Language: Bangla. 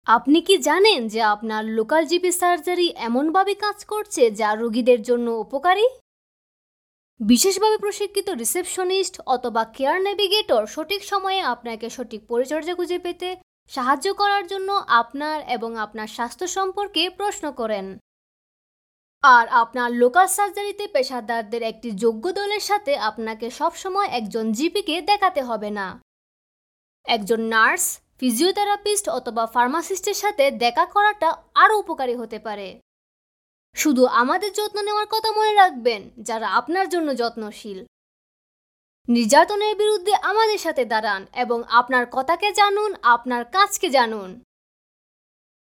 আপনি কি জানেন যে আপনার লোকাল জিপি সার্জারি এমনভাবে কাজ করছে যা রোগীদের জন্য উপকারী? বিশেষভাবে প্রশিক্ষিত রিসেপশনিস্ট অথবা কেয়ার নেভিগেটর সঠিক সময়ে আপনাকে সঠিক পরিচর্যা খুঁজে পেতে সাহায্য করার জন্য আপনার এবং আপনার স্বাস্থ্য সম্পর্কে প্রশ্ন করেন। আর আপনার লোকাল সার্জারিতে পেশাদারদের একটি যোগ্য দলের সাথে আপনাকে সবসময় একজন জিপিকে দেখাতে হবে না। একজন নার্স, ফিজিওথেরাপিস্ট অথবা ফার্মাসিস্টের সাথে দেখা করাটা আরও উপকারী হতে পারে। শুধু আমাদের যত্ন নেওয়ার কথা মনে রাখবেন যারা আপনার জন্য যত্নশীল। নির্যাতনের বিরুদ্ধে আমাদের সাথে দাঁড়ান এবং আপনার কথাকে জানুন, আপনার কাজকে জানুন।